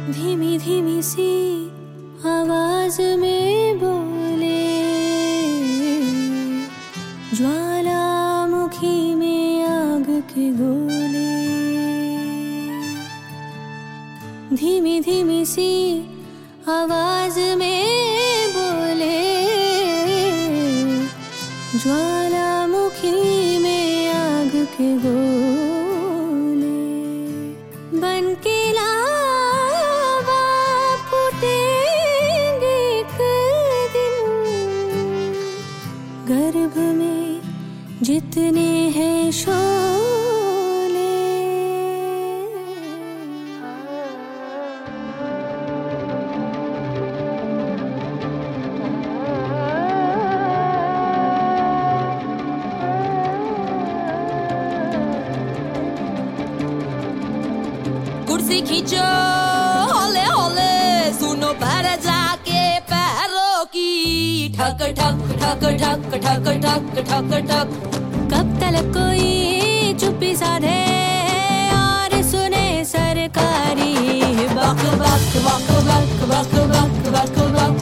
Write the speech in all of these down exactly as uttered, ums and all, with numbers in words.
धीमी धीमी सी आवाज में बोले, ज्वालामुखी में आग के गोले। धीमी धीमी सी आवाज में बोले, ज्वालामुखी में आग के गोले। बन के लावा फूटेंगे एक दिन, गर्भ में जितने हैं शोले। कुर्सी खींचो हौले हौले, सुनो पर जाके पैरों की ठक ठक ठक ठक ठक ठक ठक ठक। कब तक कोई चुप्पी साधे और सुने सरकारी बक बक बक बक बक बक बक बक।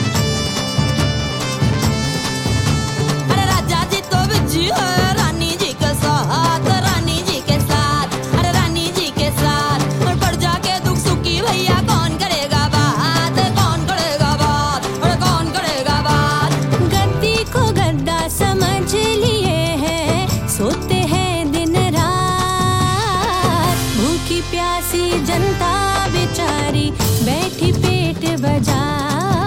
अरे राजा जी तो बिजी है रानी जी के साथ, रानी जी के साथ, अरे रानी जी के साथ। और पड़ जाके दुख सुखी भैया कौन करेगा बात, कौन करेगा बात, अरे कौन करेगा बात। गद्दी को गद्दा समझ लिए हैं, सोते हैं दिन रात। भूखी प्यासी जनता बेचारी बैठी पेट बजात।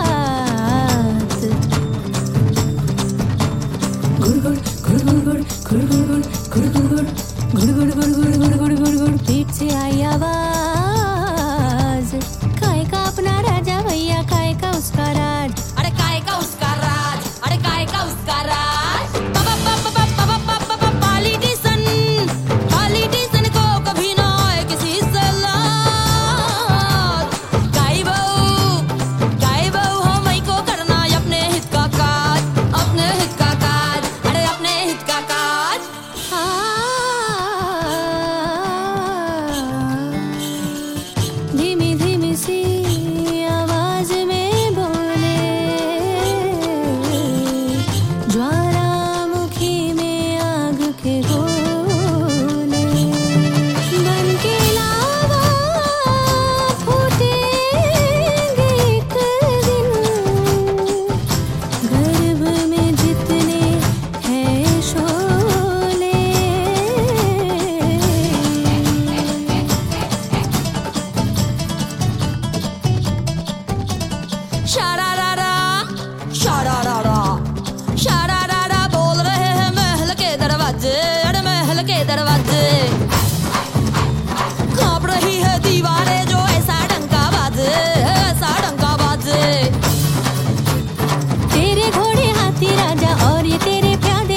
गुड़ गुड़ गुड़ गुड़ गुड़ गुड़ गुड़ गुड़ गुड़ गुड़ गुड़ गुड़ गुड़ गुड़ गुड़ गुड़ गुड़ गुड़। पेट से आई आवाज, काय का अपना राजा भैया, काय का उसका राज। अरे काय का उसका राज, अरे काय का उसका राज। बाबा बाबा बाबा बाबा बाबा पॉलिटिशियन, पॉलिटिशियन को कभी ना आए किसी से लाज। काय बहू, काय बहू हम ही को करना अपने हित का काज, अपने हित का काज, अरे अपने हित का काज। धीमी धीमी सी आवाज में बोले, ज्वालामुखी में आग के गोले। बन के लावा फूटेंगे एक दिन, गर्भ में जितने हैं शोले। शारारारा, शारारारा, शारारारा बोल रहे हैं महल के दरवाजे, अरे महल के दरवाजे। कांप रही है दीवारें जो ऐसा डंका बाजे, ऐसा डंका बाजे। तेरे घोड़े हाथी राजा और ये तेरे प्यादे,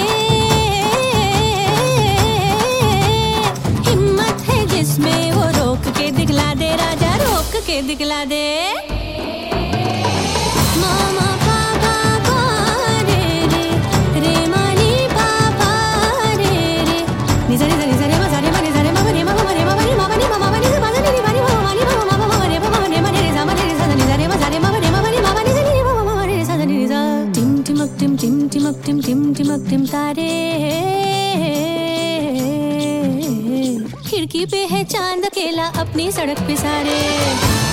हिम्मत है जिसमें वो रोक के दिखला दे राजा, रोक के दिखला दे। मामा पापा पा रे रे, रे मानी पापा रे रे। निजा निजा निजा रे मा सा रे मा रे सा रे मा मा रे मा मा रे मा मा रे मा मा रे मा मा रे सा मा सा रे रे मा रे मा मा रे मा मा मा मा रे मा मा रे मा रे रे सा मा रे रे सा निजा रे मा सा रे मा मा रे मा मा रे मा मा रे सा रे रे मा मा मा रे सा रे रे सा। टिम टिमक टिम टिम टिमक टिम टिम टिमक टिम तारे, खिड़की पे है चांद अकेला अपनी सड़क पे सारे।